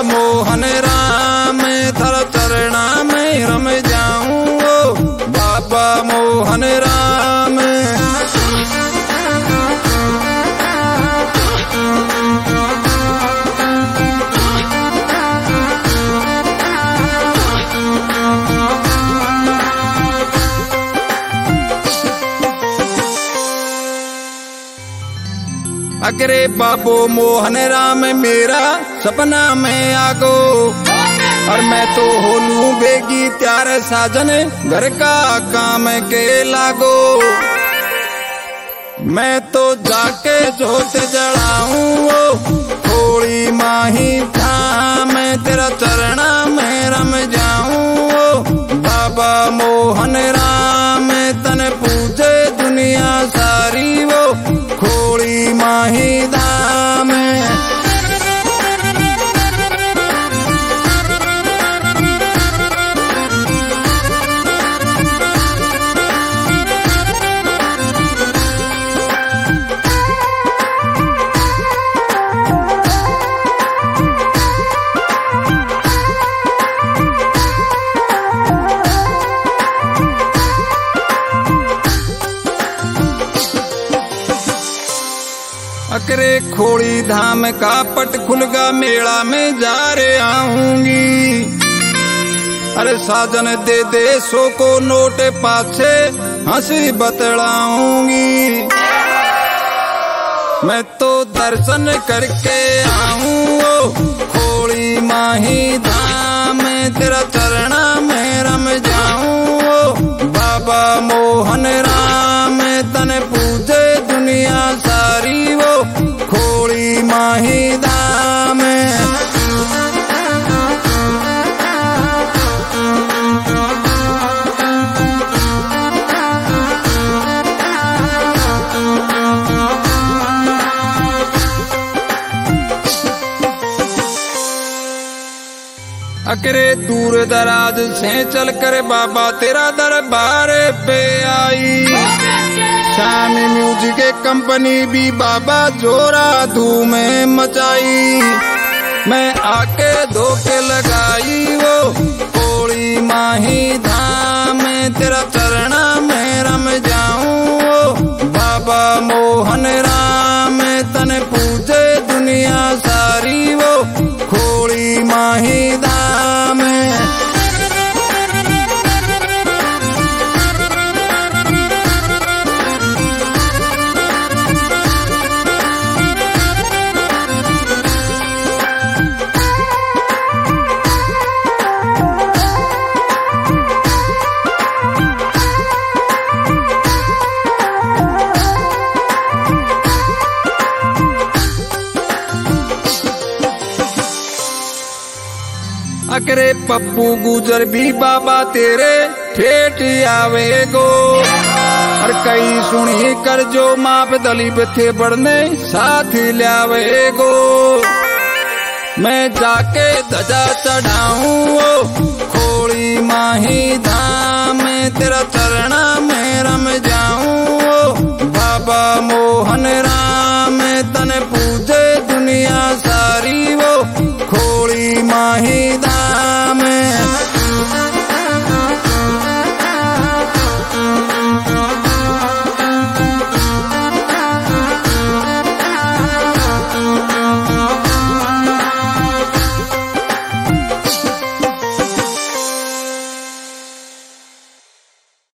मोहन राम थर चरणा में रम जाऊं ओ बाबा मोहन राम। अकरे बाबू मोहन राम मेरा सपना में आगो, और मैं तो होलू बेगी त्यार साजन घर का काम के लागो। मैं तो जाके जोत जलाऊं थोड़ी माही धाम तेरा चरणा में रम जाऊं बाबा मोहन राम। तन पूजे दुनिया सारी वो खोड़ी माही धाम। अकरे खोड़ी धाम का पट खुलगा मेला में जा रे आऊंगी। अरे साजन दे दे सो को नोट पाछे हंसी बतलाऊंगी। मैं तो दर्शन करके आऊं खोड़ी माही धाम तेरा चरणा में रम जाऊं बाबा मोहन राम। तन पूजे दुनिया सारी वो खोड़ी माही धाम। अकरे दूर दराज से चलकर बाबा तेरा दरबार पे आई। शामी म्यूजिक कंपनी भी बाबा जोरा धूम मचाई। मैं आके धोखे लगाई वो खोड़ी माही धाम तेरा चरणा में रम जाऊं बाबा मोहन राम। तन पूजे दुनिया सारी वो खोड़ी माही धाम। अकरे पप्पू गुजर भी बाबा तेरे ठेठ आवेगो। और कई सुनी कर जो माप दलीप थे बढ़ने साथ लावेगो। मैं जाके ध्वजा चढ़ाऊं खोड़ी माही